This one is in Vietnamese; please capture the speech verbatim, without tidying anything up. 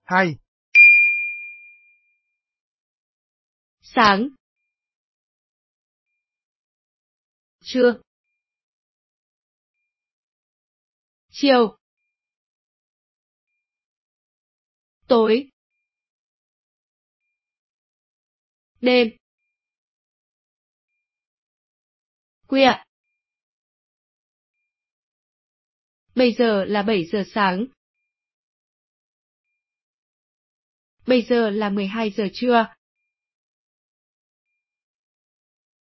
hai. Sáng. Trưa. Chiều. Tối. Đêm. Khuya. Bây giờ là bảy giờ sáng. Bây giờ là mười hai giờ trưa.